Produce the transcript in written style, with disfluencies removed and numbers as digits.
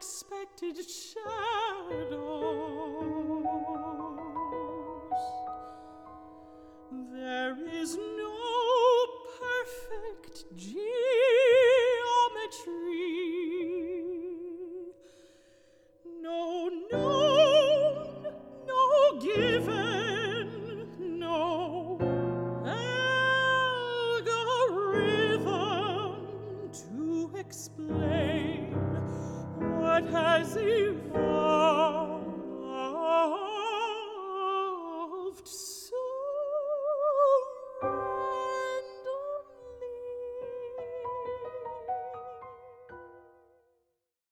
unexpected shadows. There is no perfect geometry, no known, no given, no algorithm to explain what has evolved.